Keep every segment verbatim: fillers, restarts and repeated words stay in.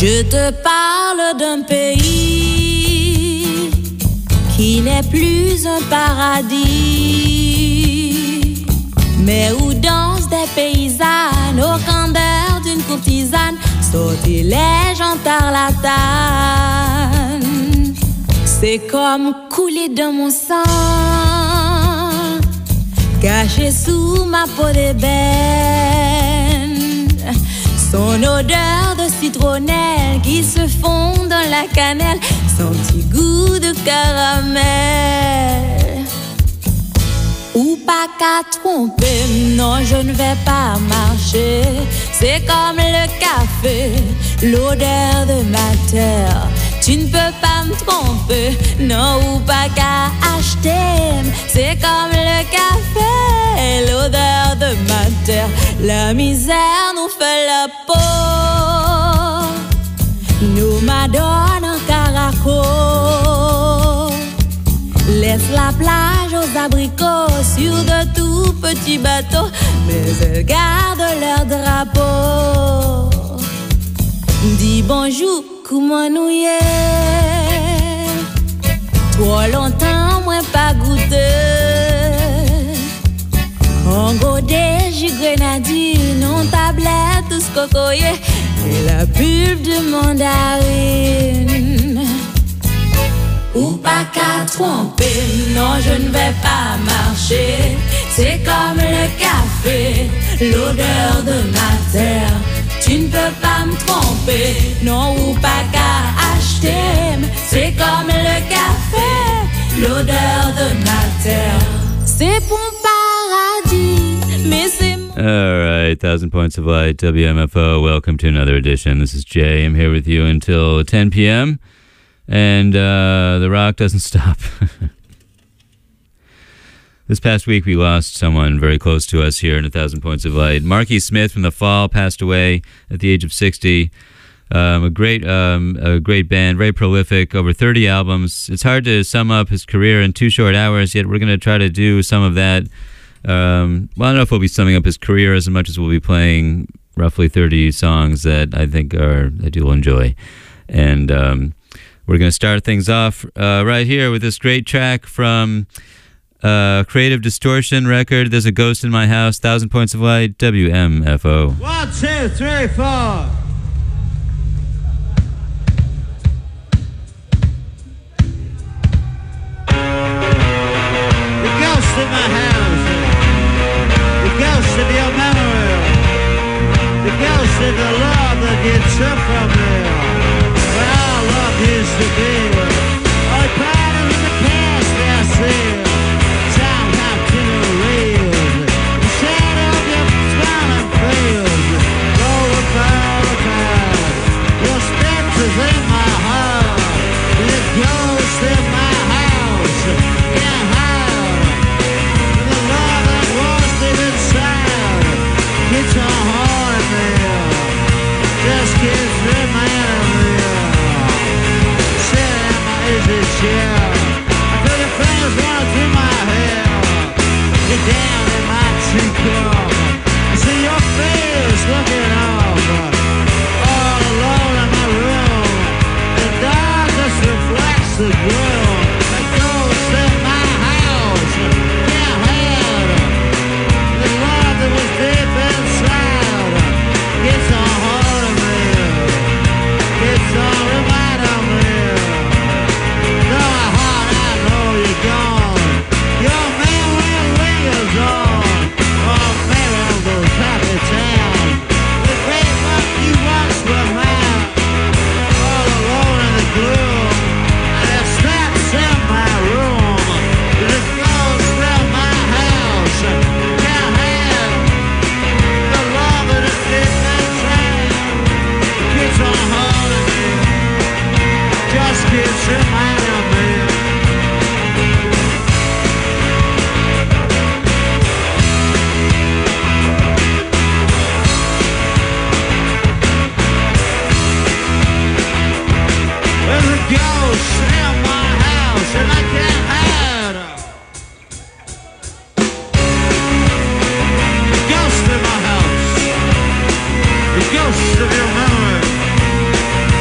Je te parle d'un pays qui n'est plus un paradis, mais où dansent des paysannes au candeur d'une courtisane, sortilège en tarlatane. C'est comme couler dans mon sang, caché sous ma peau d'ébène. Son odeur de citronnelle qui se fond dans la cannelle, son petit goût de caramel. Ou pas qu'à tromper, non je ne vais pas marcher. C'est comme le café, l'odeur de ma terre. Tu ne peux pas me tromper, non ou pas qu'à acheter. C'est comme le café, l'odeur de ma terre. La misère nous fait la peau, nous m'adonne en caraco. Laisse la plage aux abricots sur de tout petits bateaux, mais elles gardent leur drapeau. Dis bonjour, comment nous y est? Trop longtemps, moi pas goûté. En godet, j'y grenadine, on tablette, tout ce cocoyer, et la pulpe de mandarine. Ou pas qu'à tromper, non je ne vais pas marcher. C'est comme le café, l'odeur de ma terre. Tu ne peux pas me tromper, non ou pas qu'à acheter. C'est comme le café, l'odeur de ma terre. C'est bon paradis, mais c'est... All right, Thousand Points of Light, W M F O. Welcome to another edition. This is Jay. I'm here with you until ten p.m. And uh, the rock doesn't stop. This past week, we lost someone very close to us here in A Thousand Points of Light. Marky Smith from The Fall passed away at the age of sixty. Um, a great, um, a great band, very prolific, over thirty albums. It's hard to sum up his career in two short hours, yet we're going to try to do some of that. Um, well, I don't know if we'll be summing up his career as much as we'll be playing roughly thirty songs that I think are that you'll enjoy. And um, we're going to start things off uh, right here with this great track from uh, Creative Distortion record. There's a Ghost in My House, Thousand Points of Light, W M F O. One, two, three, four. The ghost in my house, the ghost of your memory, the ghost of the love that you took from me. When our love used to be, all part of the past I see. Time continually reels, the shadow of your smiling fields, roll about the past. Your specters in my heart, the ghost in my house, can't hide. The love that was deep inside, it's a heart in me, just keeps reminding me. Easy chair, I feel your fingers running through my hair. You're down in my teacup, I see your face looking up. All alone in my room, the darkness reflects the gloom. The ghost in my house, can't hide. The love that was deep inside, it's a hold of me, it's a reminder of me. Your memory lingers on, oh, memory of those happy towns. The great love you once were mine, all alone in the gloom. And it snaps in my room, the ghost in my house. Can't have the love that is deep inside. Keeps on holding me, just keeps reminding me. Ghost in my house and I can't hide. The ghost in my house, the ghost of your memory,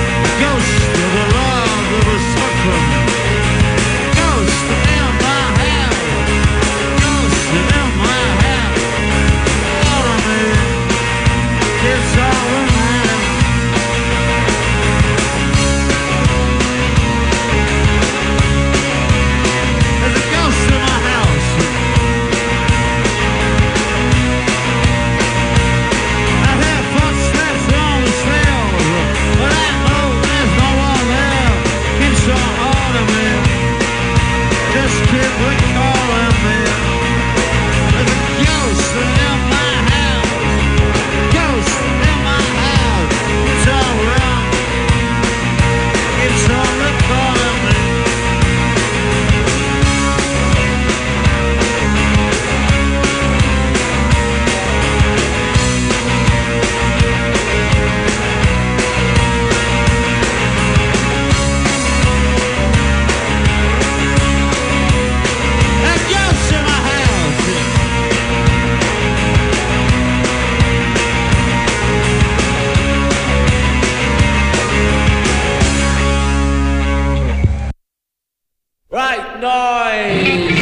noise.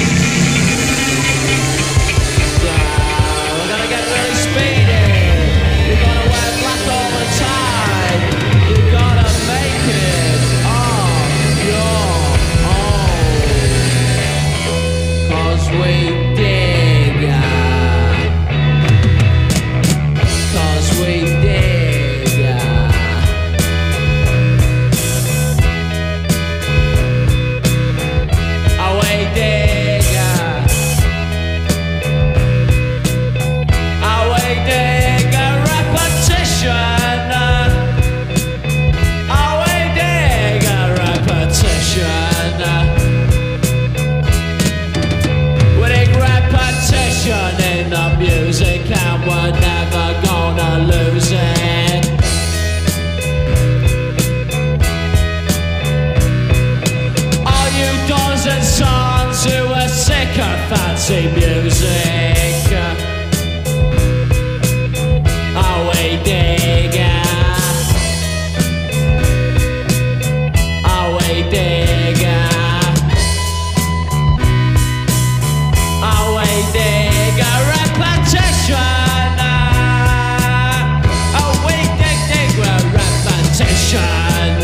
We're gonna get really speedy. You're gonna wear black all the time. You gotta make it on your own. Cause we dig. Cause we dig. Oh, we dig. Oh, we dig a repetition. Oh, we dig a repetition. We dig repetition in the music and we're never gonna lose it. All you daughters and sons who are sick of fancy music. Oh, we dig. Oh, we dig. Oh, we dig a repetition. Oh, we dig, dig a repetition.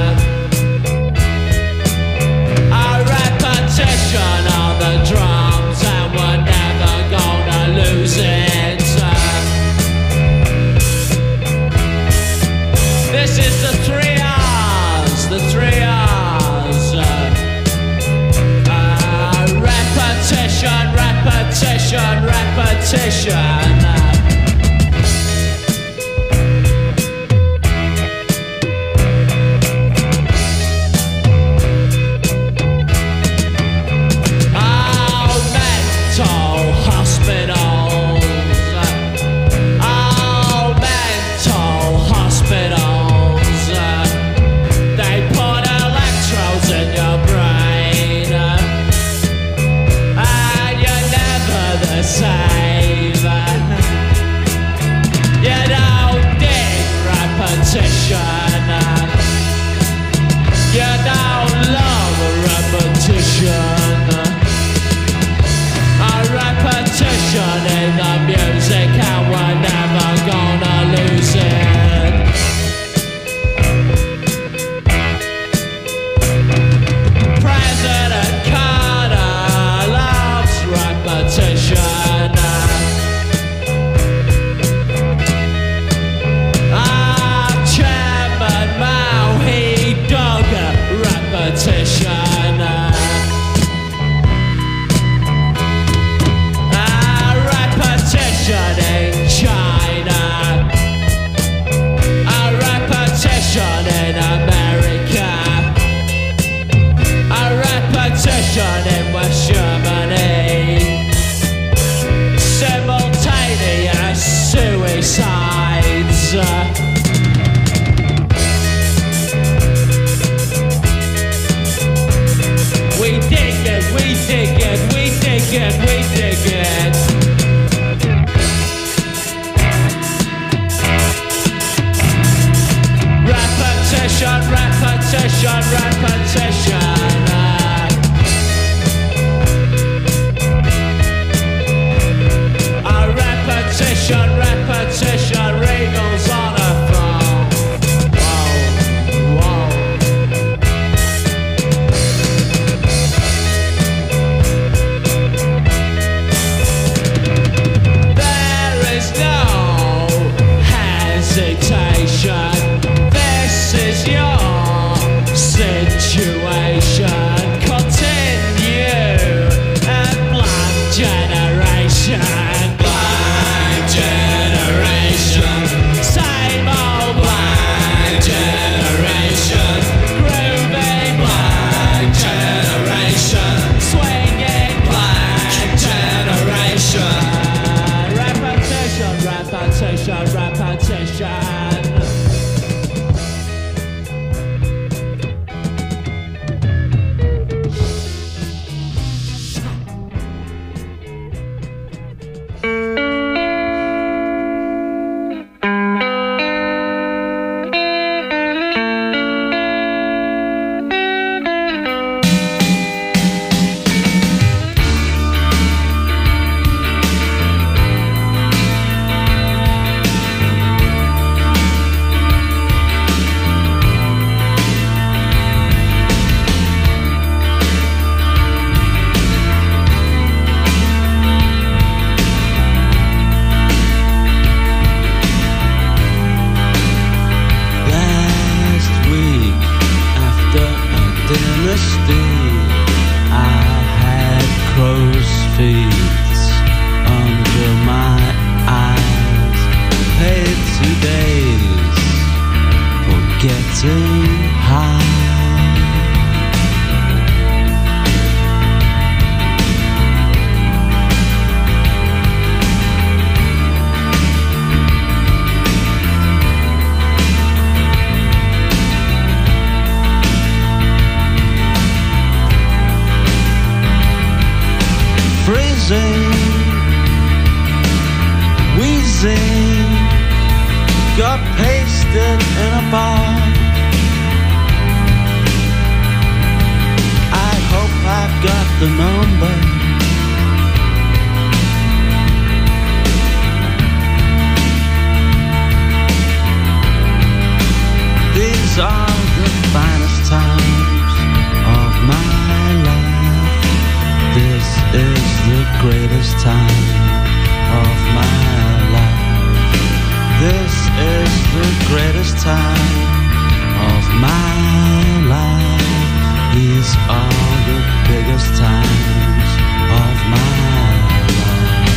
A repetition on the drums, and we're never gonna lose it. This is the three R's, the three R's. Uh, repetition, repetition, repetition. Oh, mental hospitals. Oh, mental hospitals. They put electrodes in your brain, and you're never the same. You don't dig repetition. You don't love repetition. A repetition in the music, and we're never gonna lose it. President Carter loves repetition. Ah, Chairman Mao, he dug repetition. Ah, repetition in China. A repetition in America. A repetition in West Germany. Simultaneous suicides. We dig it, we dig it, we dig it, we dig it. Repetition, repetition, repetition. A repetition, repetition, Regal's on a phone. Whoa, whoa. There is no hesitation. This is your situation. getting high. Freezing, wheezing, got pasted in a bar. I hope I've got the number. These are the finest times of my life. This is the greatest time of my life. This is the greatest time of my life. These are the biggest times of my life.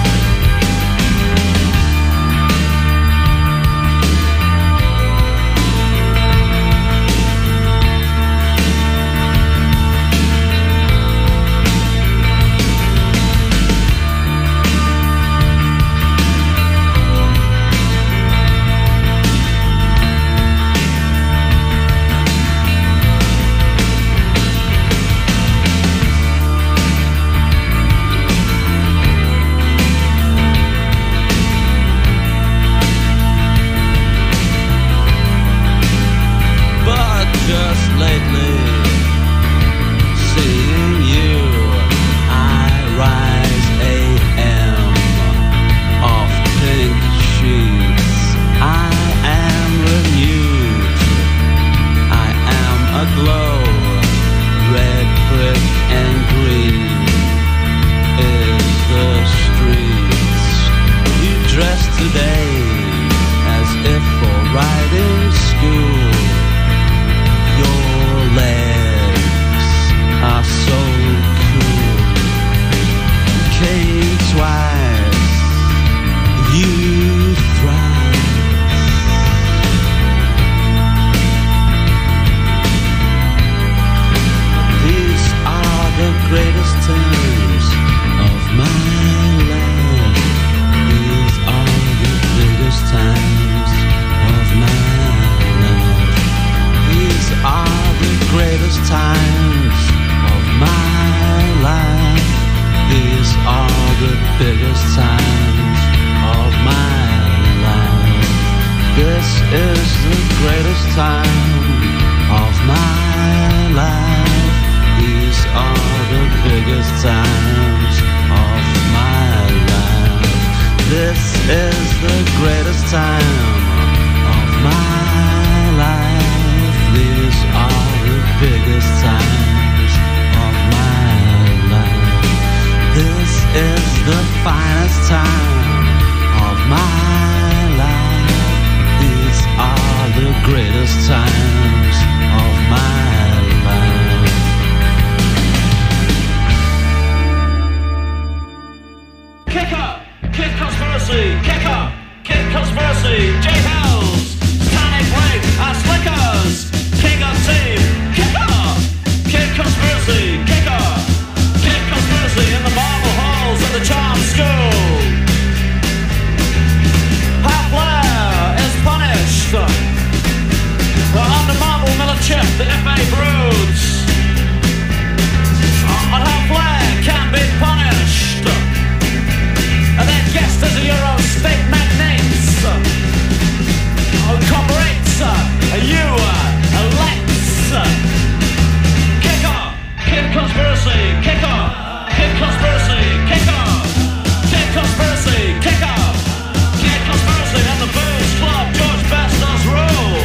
Just lately, seeing you, I rise A M off pink sheets. I am renewed, I am aglow. Red brick and green is the streets. You dress today as if for riding school. Your legs are so cool. Came twice, you thrice. These are the greatest times of my life. These are the biggest times of my life. These are the greatest times of my life. These are the biggest times of my life. This is the greatest time of my life. These are the biggest times of my life. This is the greatest time of my life. These are the biggest times of my life. This is the finest time of my life. These are the greatest times of my life. Kick up! Kid Conspiracy! Kick up! Kid Conspiracy! J-Hells! Panic Break! And Slickers! King of Team! Kick up! Kid Conspiracy! Kick up! Kid Conspiracy in the marble halls of the Charm School! Half Flair is punished! Under marble Miller Chip, the F A broods! On Half Flair can be punished! And then guest as a Euro state magnates! Corporates! You elects! Kick off! Kid Conspiracy! Kick off! Kid Conspiracy! Kick off! Kid Conspiracy! Kick off! Kid Conspiracy and the Booze Club! George Best does rule!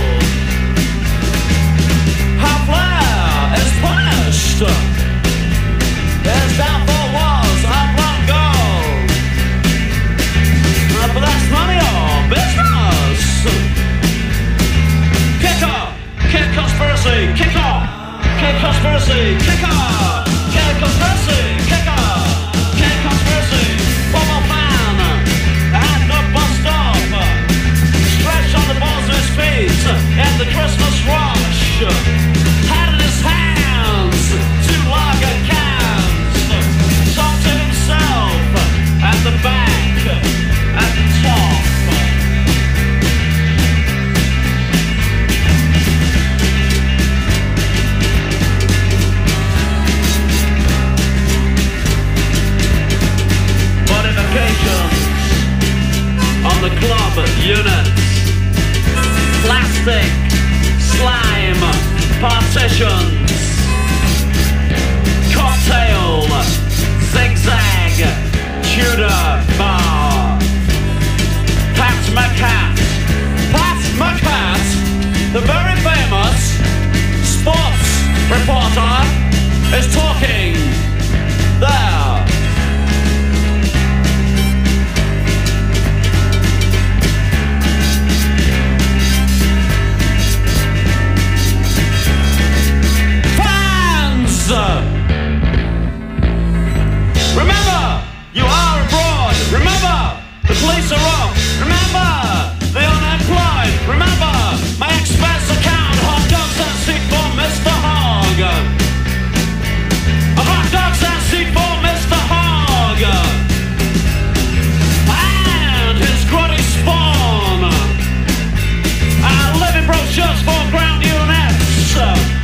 Half Flair is punished! His downfall was oblong gold! But that's none of your business! Kick off! Kid Conspiracy! Kick off! Kid Conspiracy! Kick off! Kid Conspiracy! Kick off! Kid Conspiracy! One more fan! And a bus stop! Stretch on the balls of his feet! And the Chris partitions. Cocktail, zigzag, Tudor bar. Pat McCat, Pat McCat, the very famous sports reporter, is talking there. Fans! Remember, you are abroad. Remember, the police are off. Remember, the unemployed. Remember, my expense account. Hot dogs and seat for Mister Hogg. Hot dogs and seat for Mister Hogg. And his grotty spawn. And living brochures for ground units.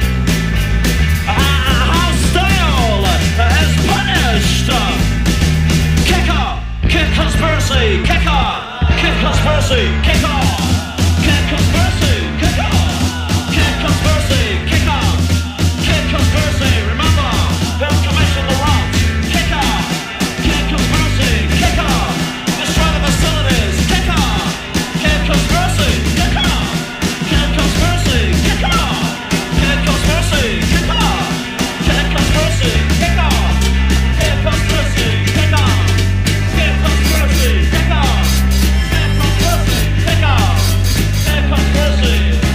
How style is punished. Kicker, kick conspiracy, kicker, kick conspiracy, kicker, kick conspiracy, kicker, kick conspiracy, kicker, kick conspiracy. Remember, don't commission the rot. Kicker, kick conspiracy, kicker, destroy the facilities. Kicker, kick conspiracy, kicker, kick conspiracy, kicker, kick conspiracy, kicker, kick conspiracy, kicker, kick conspiracy, kicker, kick conspiracy, kicker, kick conspiracy, kicker, kick conspiracy.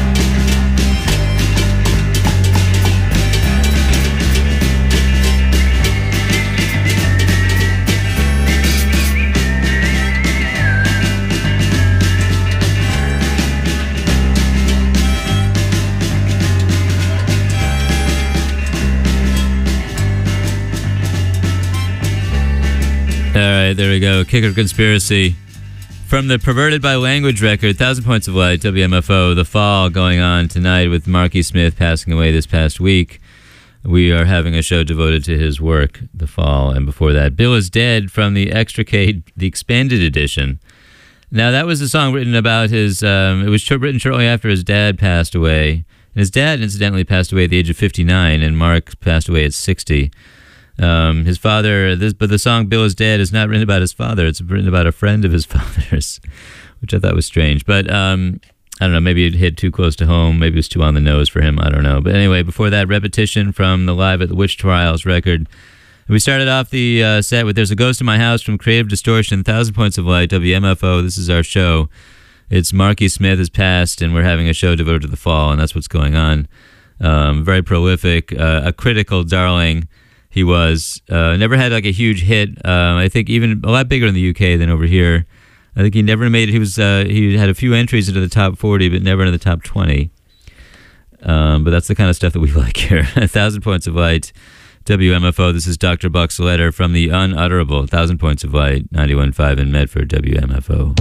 All right, there we go. Kicker Conspiracy. From the Perverted by Language record, Thousand Points of Light, W M F O, The Fall going on tonight with Marky Smith passing away this past week. We are having a show devoted to his work, The Fall, and before that, Bill is Dead from the Extricate, the Expanded Edition. Now, that was a song written about his, um, it was sh- written shortly after his dad passed away. And his dad, incidentally, passed away at the age of fifty-nine, and Mark passed away at sixty. Um, his father, this, but the song Bill is Dead is not written about his father. It's written about a friend of his father's, which I thought was strange. But um, I don't know, maybe it hit too close to home. Maybe it was too on the nose for him. I don't know. But anyway, before that, Repetition from the Live at the Witch Trials record. We started off the uh, set with There's a Ghost in My House from Creative Distortion, Thousand Points of Light, W M F O. This is our show. It's Marky Smith has passed, and we're having a show devoted to The Fall, and that's what's going on. Um, very prolific, uh, a critical darling. He was, uh, never had like a huge hit. Uh, I think even a lot bigger in the U K than over here. I think he never made it. He was, uh, he had a few entries into the top forty, but never into the top twenty. Um, but that's the kind of stuff that we like here. A Thousand Points of Light, W M F O. This is Doctor Buck's letter from the Unutterable. Thousand Points of Light, ninety-one point five in Medford, W M F O.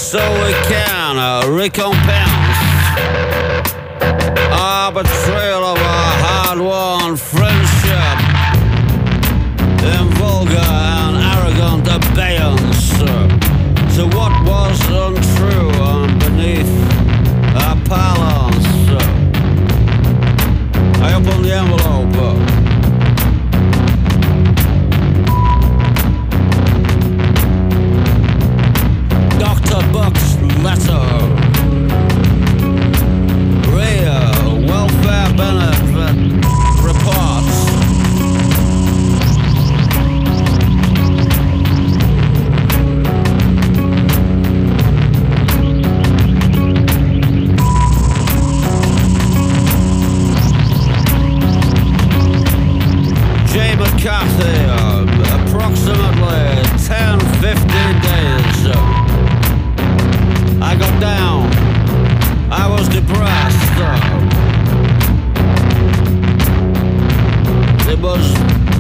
so we can uh, recompense our betrayal of our hard-won friendship in vulgar and arrogant abeyance to what was untrue and beneath our parlance. I opened the envelope. Doctor Buck's letter. Rare welfare benefit reports. Jay McCarthy, uh, approximately ten, fifteen days. Uh, I got down. I was depressed. Uh, it was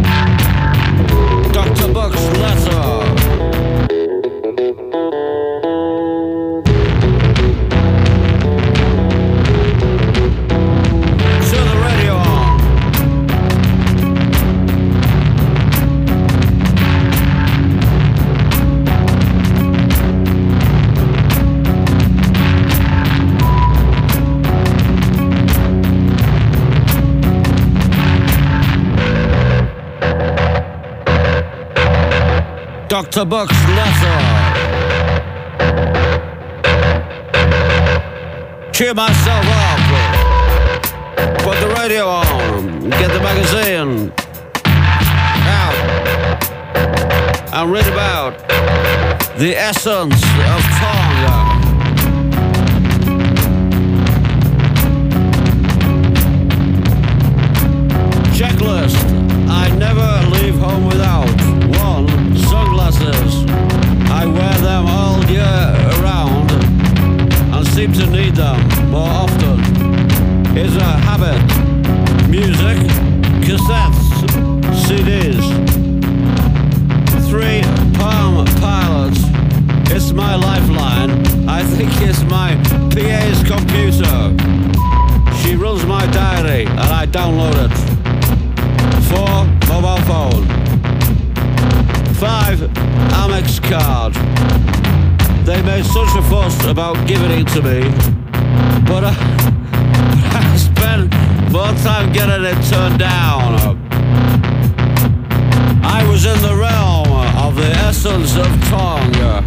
Doctor Buck's letter. Turn the radio on. Doctor Buck's letter. Cheer myself up. Put the radio on. Get the magazine out and read about the essence of Tonga. Checklist. I never leave home without one. Sunglasses. I wear them all year round and seem to need them more often. It's a habit. Music, cassettes, C Ds. Three Palm Pilots. It's my lifeline. I think it's my P A's computer. She runs my diary and I download it. Four mobile phone. Five Amex card. They made such a fuss about giving it to me, but I, I spent more time getting it turned down. I was in the realm of the essence of Tonga.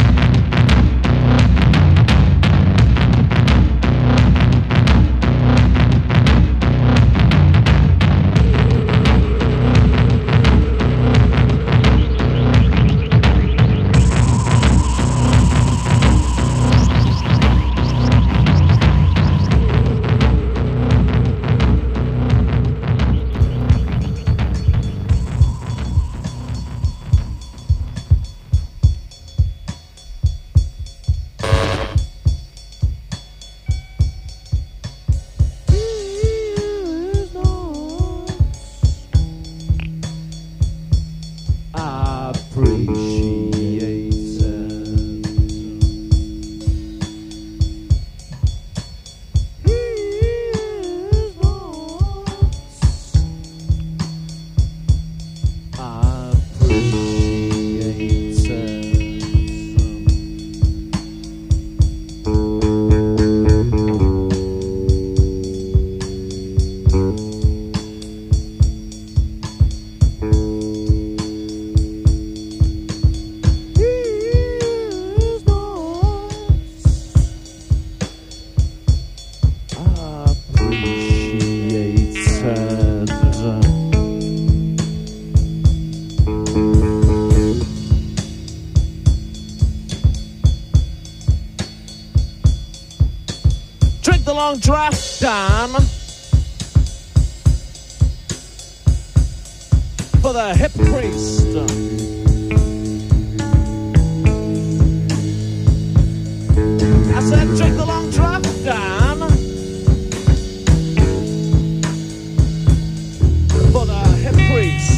Long draft down for the hip priest. I said drink the long draft down for the hip priest.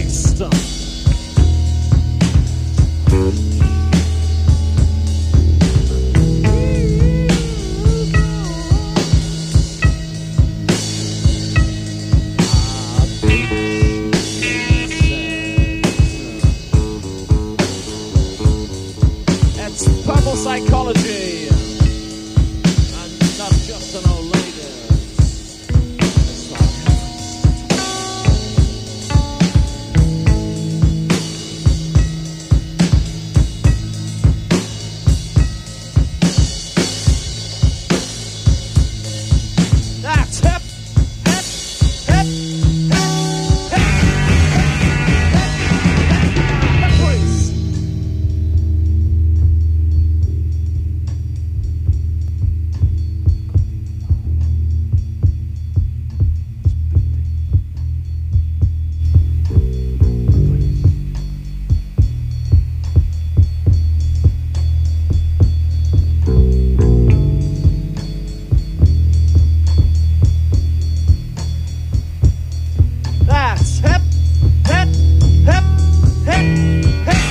priest. It's purple psychology, and not just an old lady. It's like that's hip, hip, hip, hip, hip, hip, hip, please. That's hip, hip, hip, hip, hip, hip,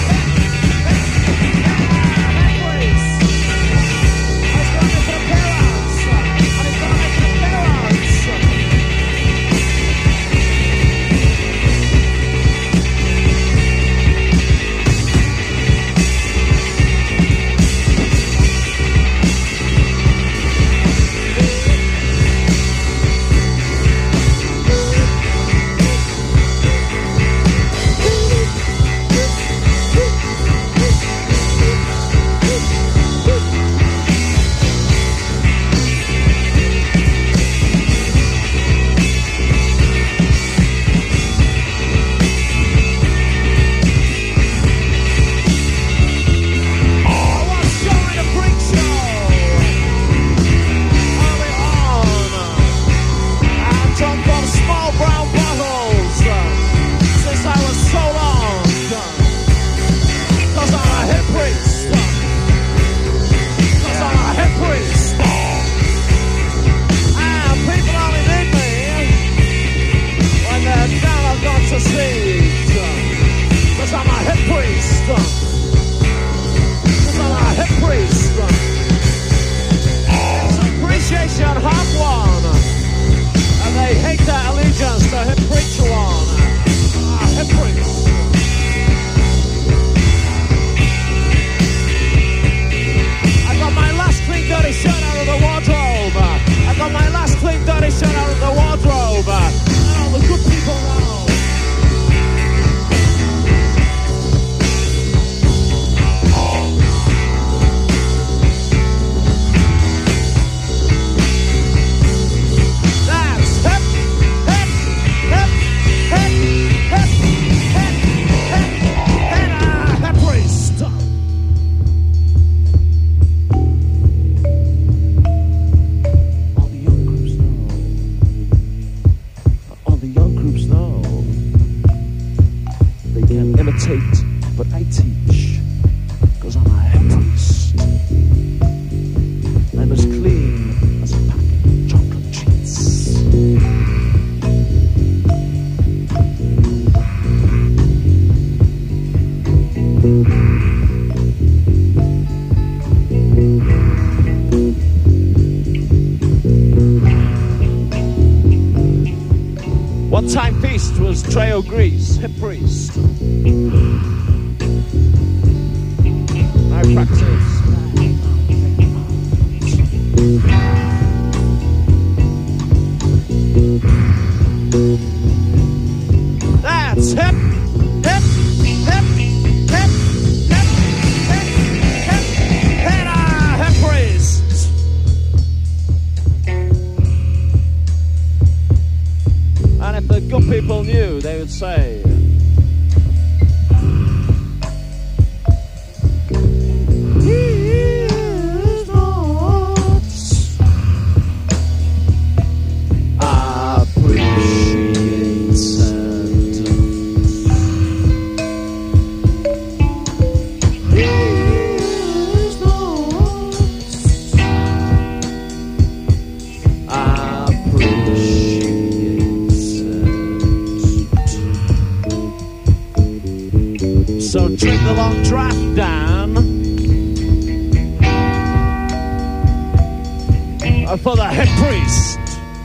please. It's gonna make an appearance, and it's gonna make an appearance. I was showing a freak show early on. I drunk from small brown bottles since I was so long. Cause I'm a hip priest. Cause I'm a hip priest. And people only need me when they're down I've got to see. Cause I'm a hip priest. Cause I'm a hip priest. It's appreciation half one. And they hate their allegiance to hip preacher one. Ah, hip priest. I got my last clean dirty shirt out of the wardrobe. I got my last clean dirty shirt out of the wardrobe. Oh, the good people know. That's hip, hip, hip, hip, hip, hip, hip, hip, ah, hip priest. All the young groups know. All the young groups know. They can imitate, but I teach. Cause I'm a hip priest. I'm as clean as a packet of chocolate treats. One time feast was Treo Grease, hip priest. I practice. That's hip, hip, hip, hip, hip, hip, hip, hip, ah, hip priest. And if the good people knew, they would say, "Here's thoughts appreciated." So drink the long draft down. Uh, for the head priest.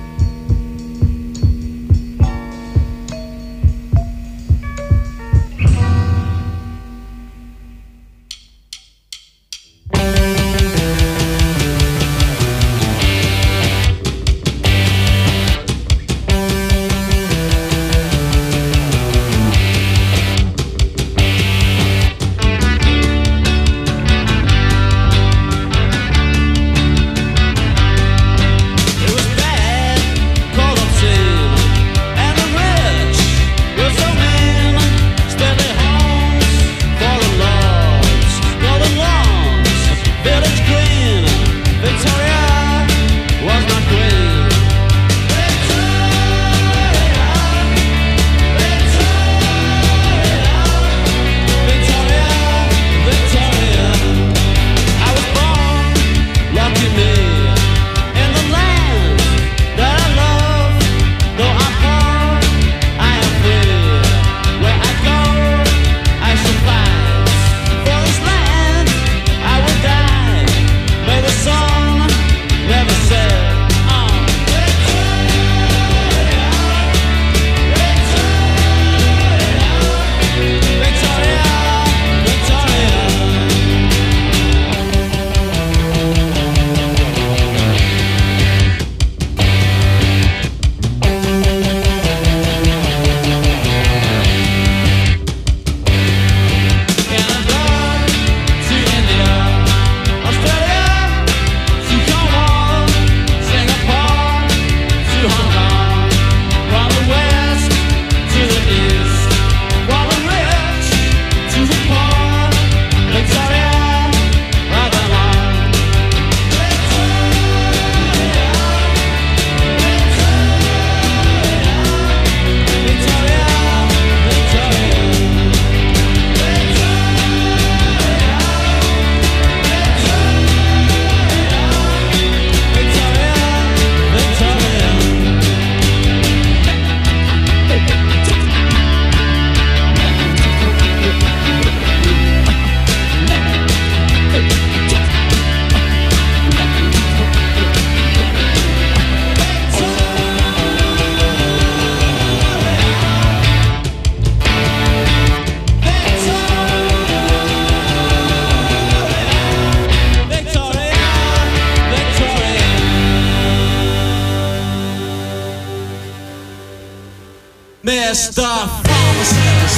Mister Pharmacist,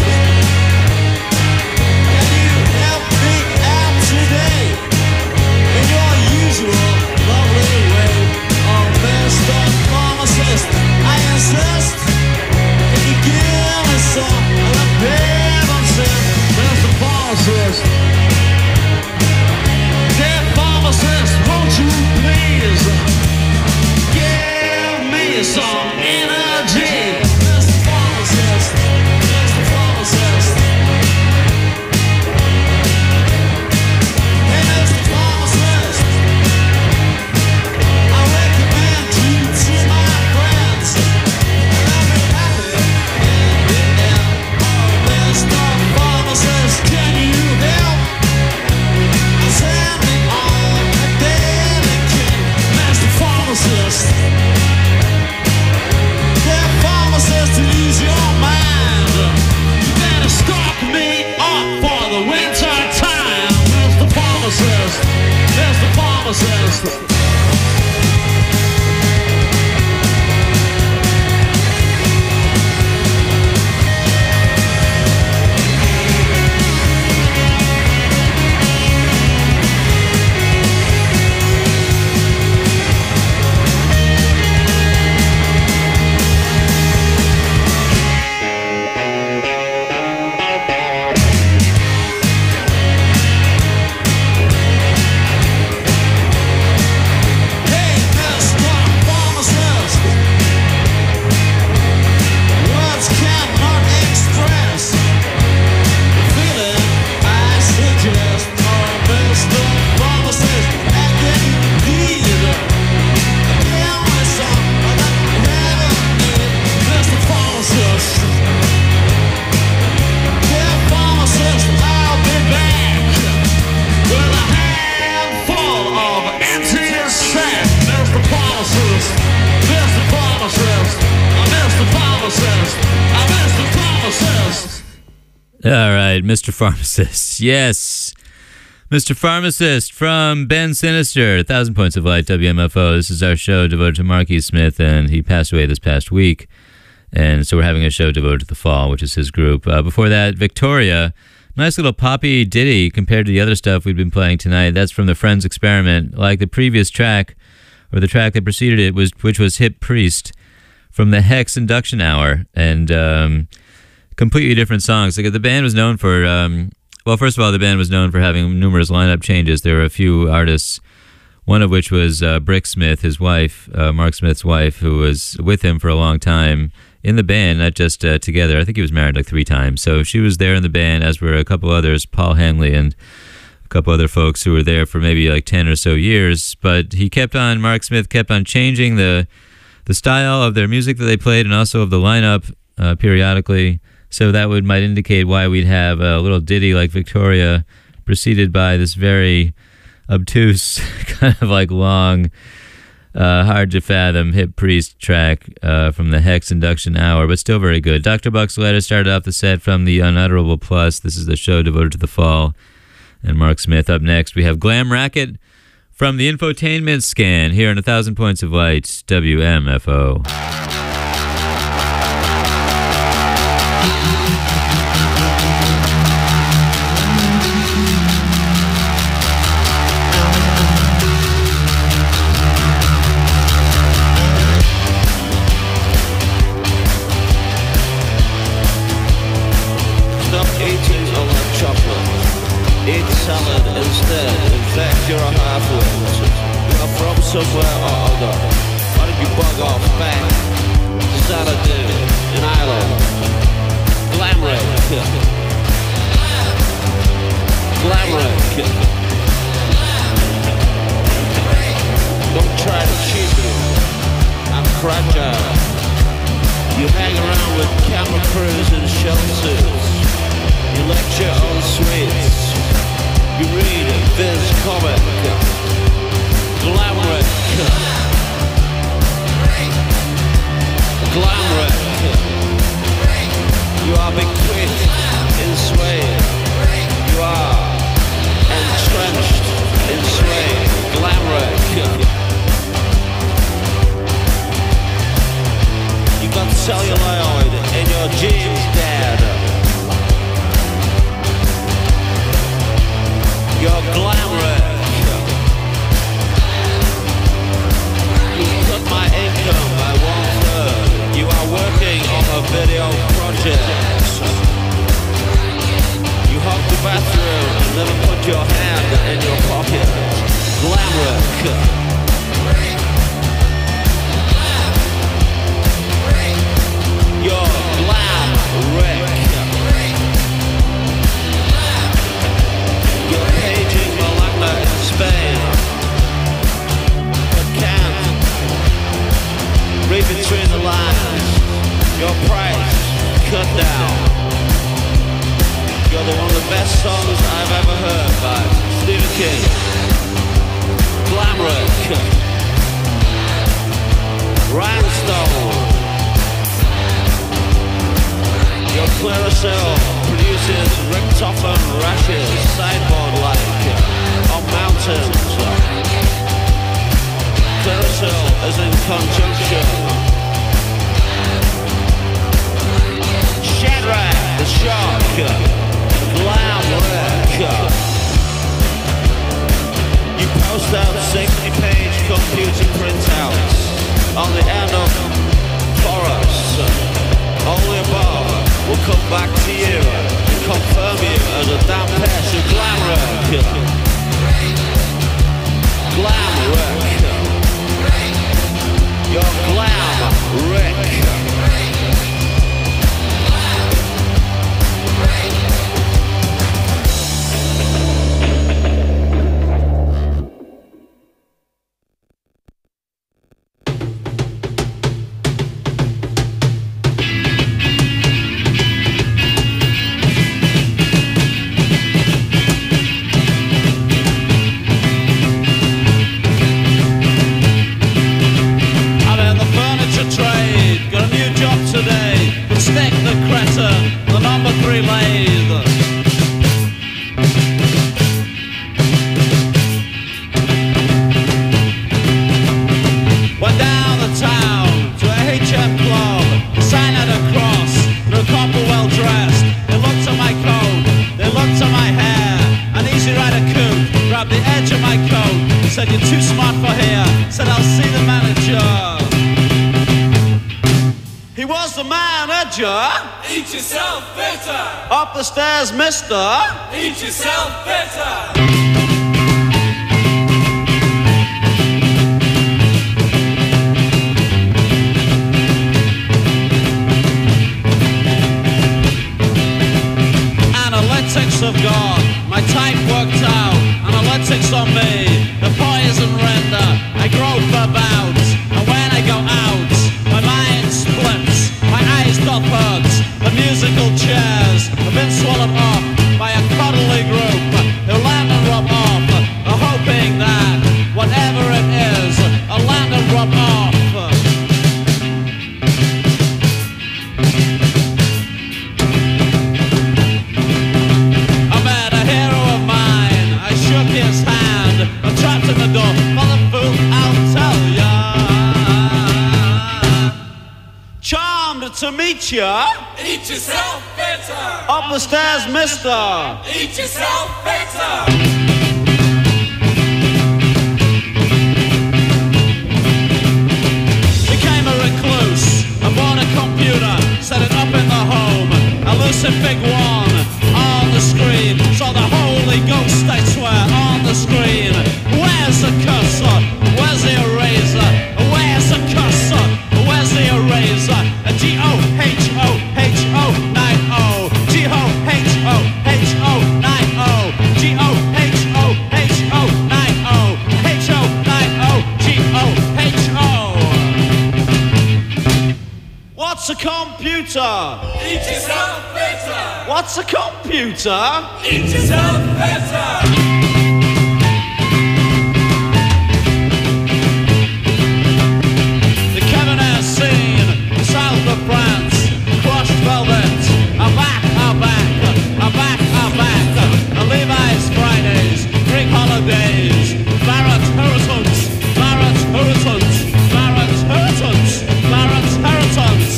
can you help me out today in your usual lovely way? Oh, Mister Pharmacist, I insist, can you give me some of the Pepsi? Mister Pharmacist, dear Pharmacist, won't you please give me some energy? All right, Mister Pharmacist. Yes. Mister Pharmacist from Ben Sinister, one thousand Points of Light, W M F O. This is our show devoted to Marky Smith, and he passed away this past week. And so we're having a show devoted to The Fall, which is his group. Uh, before that, Victoria. Nice little poppy ditty compared to the other stuff we've been playing tonight. That's from the Friends Experiment. Like the previous track, or the track that preceded it, was which was Hip Priest from the Hex Induction Hour. And um, completely different songs. Like, the band was known for, um, well, first of all, the band was known for having numerous lineup changes. There were a few artists, one of which was uh, Brick Smith, his wife, uh, Mark Smith's wife, who was with him for a long time in the band, not just uh, together. I think he was married like three times. So she was there in the band, as were a couple others, Paul Hanley and a couple other folks who were there for maybe like ten or so years. But he kept on, Mark Smith kept on changing the the style of their music that they played and also of the lineup uh, periodically. So that would might indicate why we'd have a little ditty like Victoria preceded by this very obtuse, kind of like long, Uh, hard to fathom Hip Priest track uh, from the Hex Induction Hour, but still very good. Doctor Buck's Letter started off the set from the Unutterable Plus. This is the show devoted to The Fall. And Mark Smith up next. We have Glam Racket from the Infotainment Scan here on one thousand Points of Light, W M F O. Eat salad instead, in fact you're a half-wit. You're from somewhere or other. Why don't you bug off back to Xanadu in Ireland? Glamrick. Glamrick. Don't try to cheat me. I'm fragile. You hang around with camera crews and shell suits. You lecture on sweets. You read Viz comic. Glamrick. Glamrick. You are bequeathed in Sweden. You are entrenched in Sweden. Glamrick. You got celluloid in your jeans, Dad. You're Glamrick. You cut my income by one third. You are working on a video project. You hug the bathroom and never put your hand in your pocket. Glamrick. You're Glamrick. You're paging Malacca in Spain, but can't read between the lines. Your price cut down. You're the one of the best songs I've ever heard by Stephen King. Glamrick. Rhinestone. Your Claricel produces Rick Topham rashes, sideboard-like, on mountains. Claricel is in conjunction. Shadrach the Shark, Glamrick. You post out sixty-page computer printouts on the end of forests. Only above will come back to you and confirm you as a damn pest of Glamrick. Glamrick. You're Glamrick. Today, inspect the crater, the number three factory lathe. Went down the town to a H M club, signed at a cross, through copper well dressed. They looked at my coat, they looked at my hair. An Easy Rider coupe grabbed the edge of my coat, said you're too smart for here, said I'll see the manager. He was the manager. Eat yourself better. Up the stairs, mister. Eat yourself better. Analytics have gone, my type worked out. Analytics on me, the poison render. I grope about, and when I go out, my mind splits, my eyes doth hurt. The musical chairs have been swallowed up by a cuddly group who land and rub off, hoping that whatever it is, I'll land and rub off. His hand, I'm trapped in the door. Mother fool, I'll tell ya. Charmed to meet ya. Eat yourself better. Up the stairs, mister. Eat yourself better. Became a recluse. I bought a computer, set it up in the home. A lucid big one on the screen. Saw the Holy Ghost, I swear, on the screen. Where's the cursor? Where's the eraser? Where's the cursor? Where's the eraser? G O H O H O nine O. G O H O H O nine O. G O H O H O nine O. H O nine O. G O H O. What's a computer? Eat yourself better. What's a computer? Eat yourself better. The Cabernet scene, south of France, crushed velvet. I'm back, I'm back, I'm back, I'm back. Levi's Fridays, Greek holidays, Barrett Hurricanes, Barrett Hurricanes, Barrett Hurricanes, Barrett Hurricanes.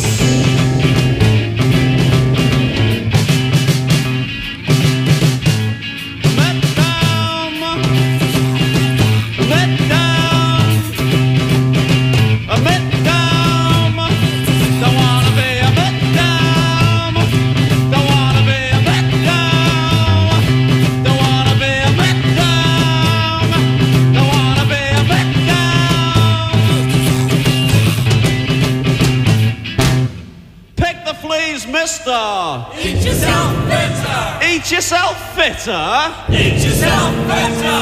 Eat yourself better. Eat yourself fitter. Eat yourself better.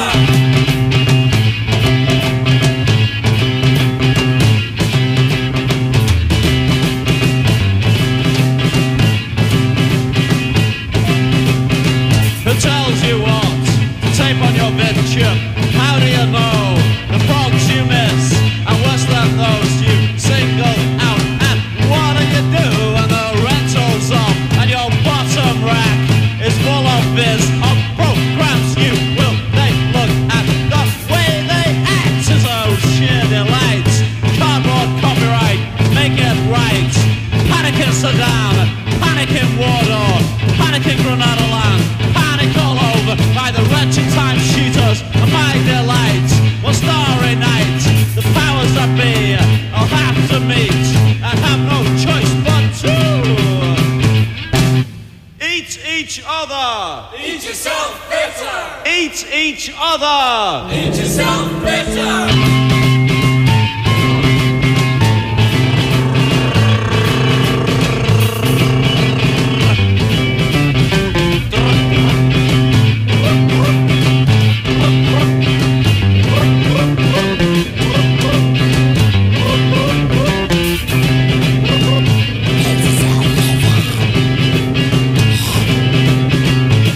Who tells you what to tape on your vid chip? How do you know the progs you miss? And worse than those you single out. And what do you do when the rental's off and your bottom rack is full of biz of programs you will take? Look at the way they act as oh sheer delight. Cardboard copyright, make it right. Panic in Saddam, panic in Warsaw, panic in Grenada land, panic all over by the wretched time shooters and my delight. One starry night, the powers that be I'll have to meet and have no choice but to eat each other. Eat yourself better. Eat each other. Eat yourself better.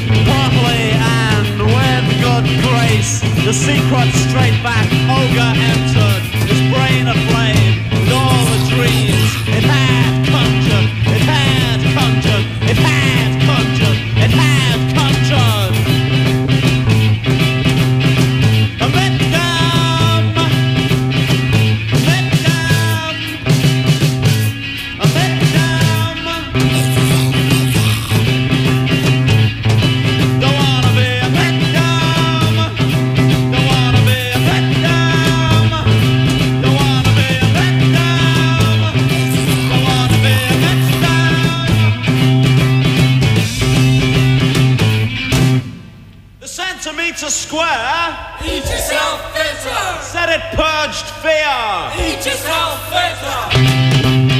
The secret straight back ogre and a square. Eat yourself fitter. Said it purged fear. Eat yourself fitter.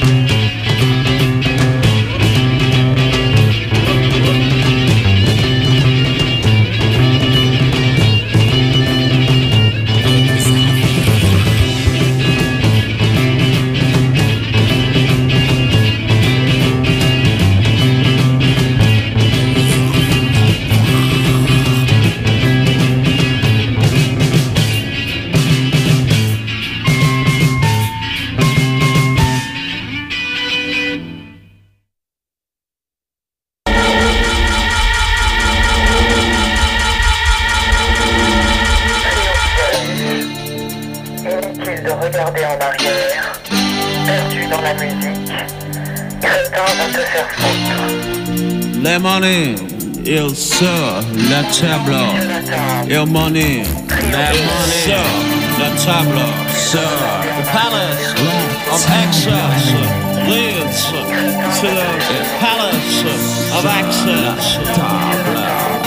Money, il sur la table. Il money, la money sur la table. Sur the palace of access leads to the palace of access. Table.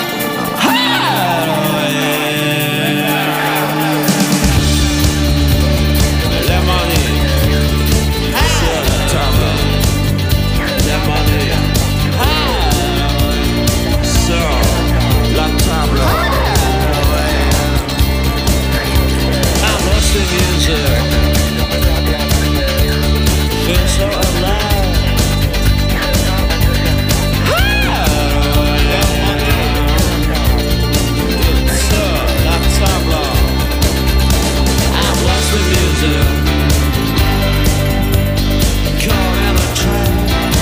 La money sur la table. La money. La table. I lost the music. Feel so alive. So, la table. I lost the music. Caught in a trap.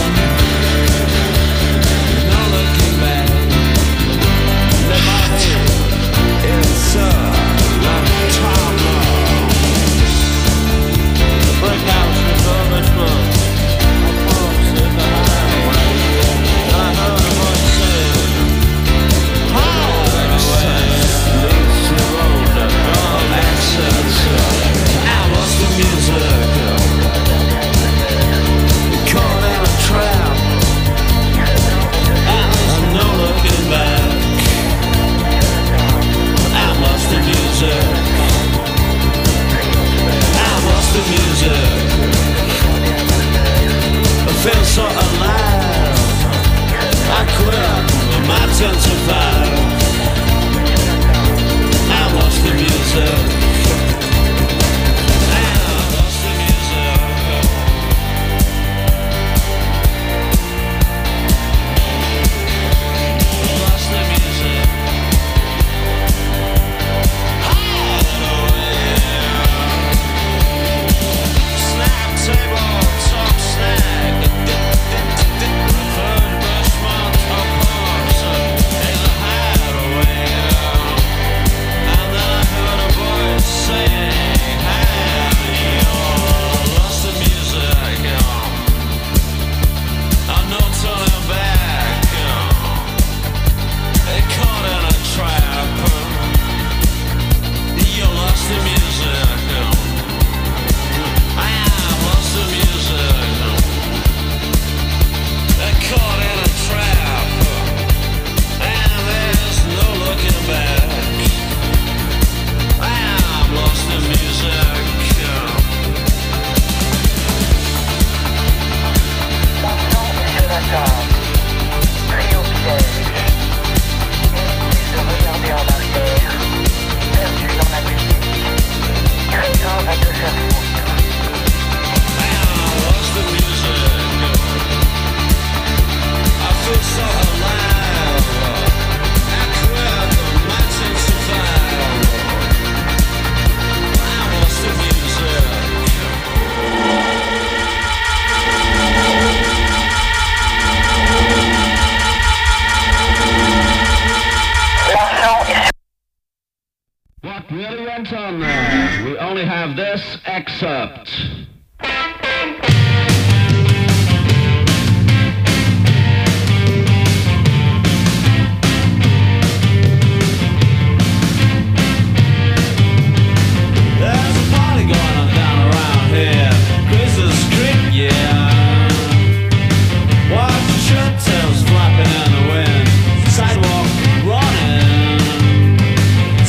No looking back. It's a long time now. The breakouts refurbishment of pumps in the highway. And I heard a voice say, highway leads to the road of access. I lost the music. Caught in a trap. I'm no looking back. I lost the music. I lost the music. I feel so alive. I quit my ten to five. I lost the music. I lost the music. I lost the music. Really went on there. We only have this excerpt. There's a party going on down around here. Chris's Creek, yeah. Watch the shirt tails flapping in the wind. Sidewalk running.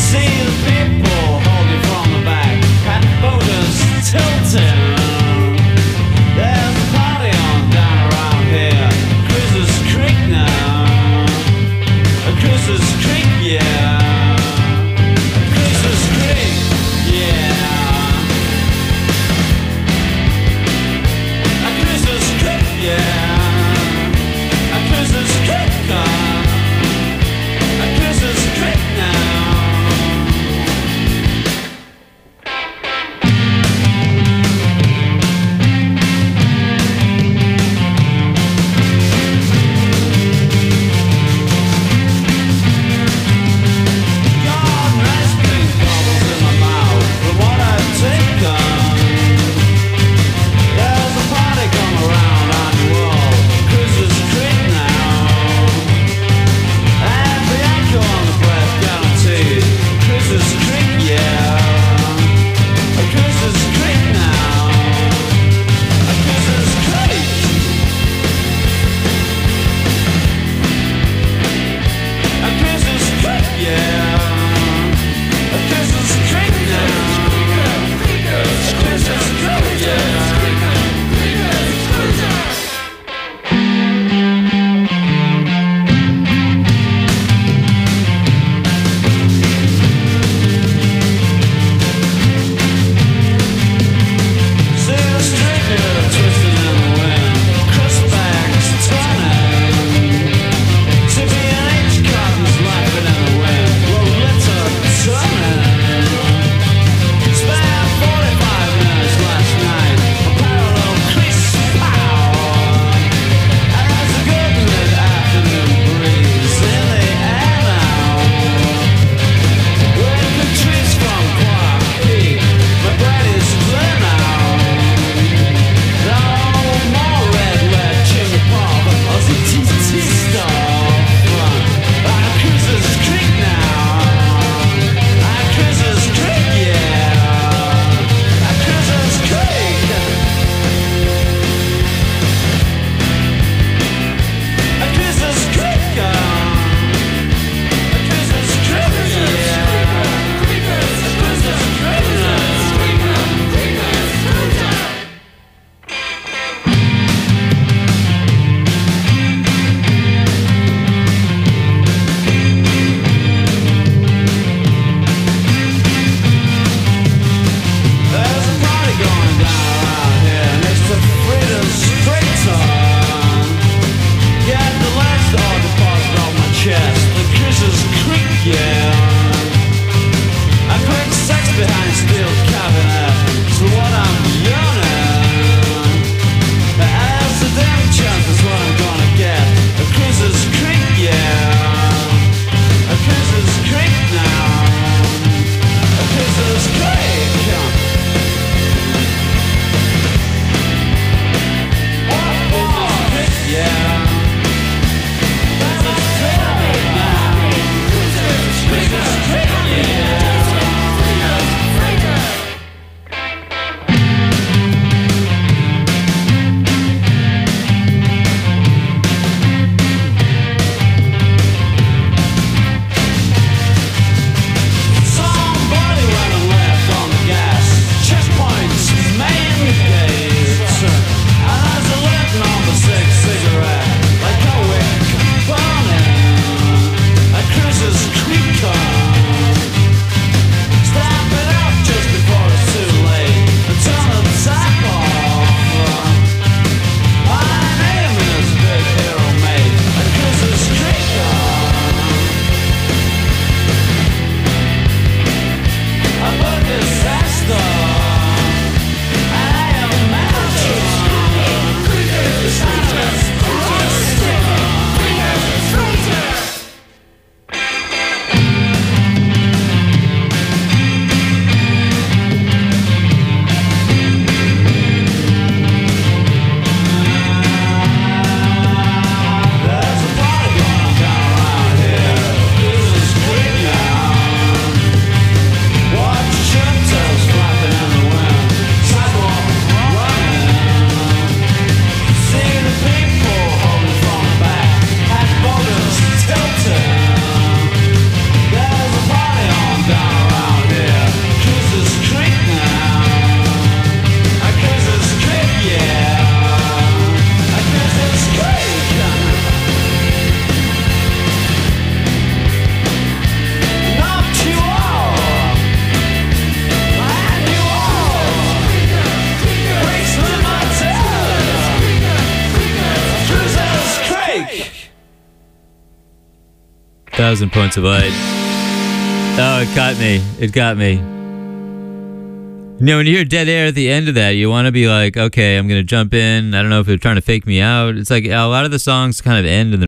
Thousand Points of Light. Oh, it got me. It got me. You know, when you hear dead air at the end of that, you want to be like, okay, I'm going to jump in. I don't know if they're trying to fake me out. It's like a lot of the songs kind of end and